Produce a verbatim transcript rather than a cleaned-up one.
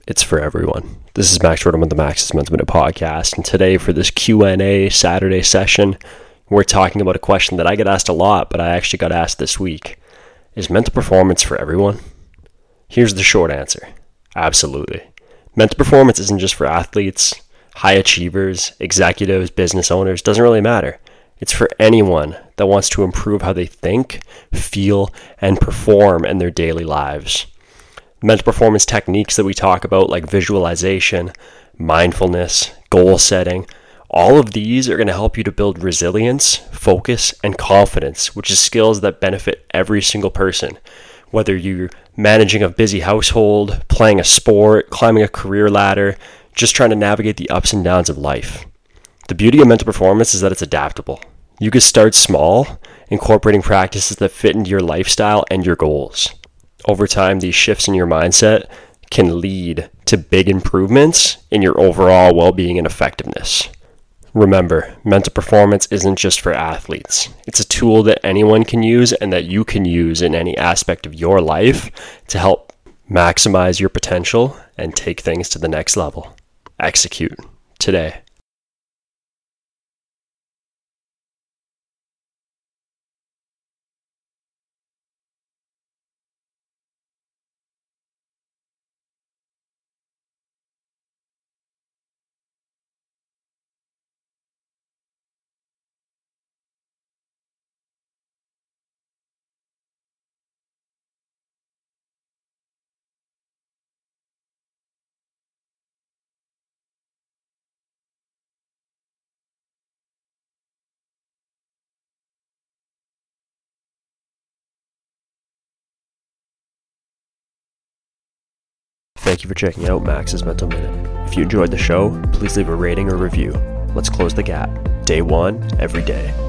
it's for everyone. This is Max Rodham with the Max's Mental Minute podcast, and today for this Q and A Saturday session, we're talking about a question that I get asked a lot, but I actually got asked this week. Is mental performance for everyone? Here's the short answer. Absolutely. Mental performance isn't just for athletes, high achievers, executives, business owners, doesn't really matter. It's for anyone that wants to improve how they think, feel, and perform in their daily lives. Mental performance techniques that we talk about, like visualization, mindfulness, goal setting, all of these are going to help you to build resilience, focus, and confidence, which is skills that benefit every single person. Whether you're managing a busy household, playing a sport, climbing a career ladder, just trying to navigate the ups and downs of life. The beauty of mental performance is that it's adaptable. You can start small, incorporating practices that fit into your lifestyle and your goals. Over time, these shifts in your mindset can lead to big improvements in your overall well-being and effectiveness. Remember, mental performance isn't just for athletes. It's a tool that anyone can use and that you can use in any aspect of your life to help maximize your potential and take things to the next level. Execute today. Thank you for checking out Max's Mental Minute. If you enjoyed the show, please leave a rating or review. Let's close the gap. Day one, every day.